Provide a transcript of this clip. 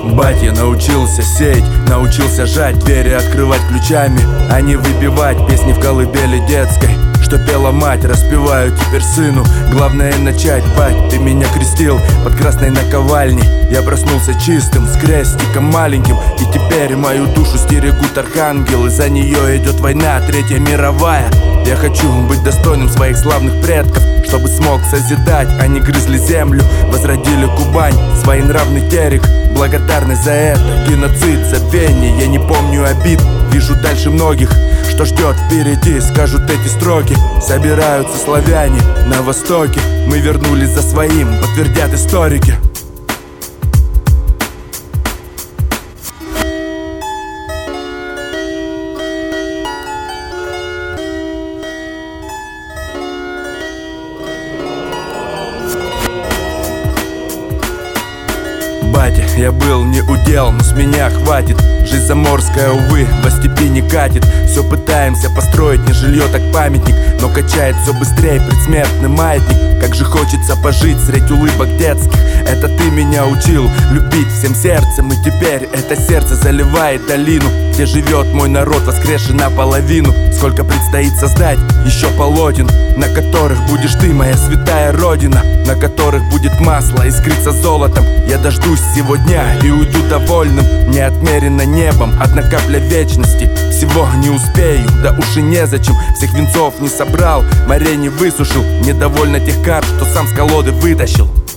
Батя научился сеять, научился жать, двери открывать ключами, а не выбивать песни в колыбели детской, что пела мать, распеваю теперь сыну. Главное начать, бать, ты меня крестил под красной наковальней. Я проснулся чистым, с крестиком маленьким, и теперь мою душу стерегут архангелы. За нее идет война, Третья мировая. Я хочу быть достойным своих славных предков, чтобы смог созидать, они грызли землю, возродили Кубань, своенравный терек. Благодарность за это, геноцид, забвение, я не помню обид. Вижу дальше многих, что ждет впереди, скажут эти строки. Собираются славяне на востоке, мы вернулись за своим, подтвердят историки. Батя, я был не удел, но с меня хватит. Жизнь заморская, увы, во степи не катит. Все пытаемся построить, не жилье, так памятник, но качает все быстрее предсмертный маятник. Как же хочется пожить средь улыбок детских. Это ты меня учил любить всем сердцем, и теперь это сердце заливает долину, где живет мой народ, воскресший наполовину. Сколько предстоит создать еще полотен, на которых будешь ты, моя святая родина, на которых будет масло искриться золотом. Я дождусь сего дня и уйду довольным. Не отмерено небом одна капля вечности. Всего не успею, да уж и незачем. Всех венцов не собрал, морей не высушил. Недовольно тех карт, что сам с колоды вытащил.